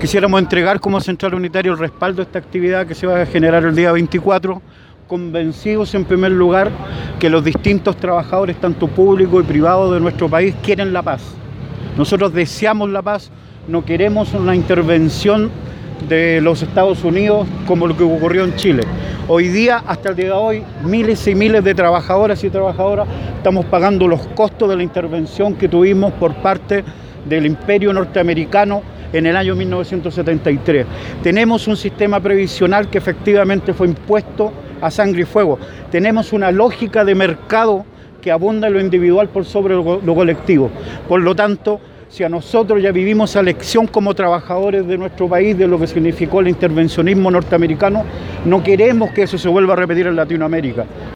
Quisiéramos entregar como Central Unitaria el respaldo a esta actividad que se va a generar el día 24, convencidos en primer lugar que los distintos trabajadores, tanto públicos y privados de nuestro país, quieren la paz. Nosotros deseamos la paz, no queremos una intervención de los Estados Unidos como lo que ocurrió en Chile. Hoy día, hasta el día de hoy, miles y miles de trabajadoras y trabajadoras estamos pagando los costos de la intervención que tuvimos por parte del Imperio norteamericano en el año 1973. Tenemos un sistema previsional que efectivamente fue impuesto a sangre y fuego. Tenemos una lógica de mercado que abunda en lo individual por sobre lo colectivo. Por lo tanto, si a nosotros ya vivimos esa lección como trabajadores de nuestro país de lo que significó el intervencionismo norteamericano, no queremos que eso se vuelva a repetir en Latinoamérica.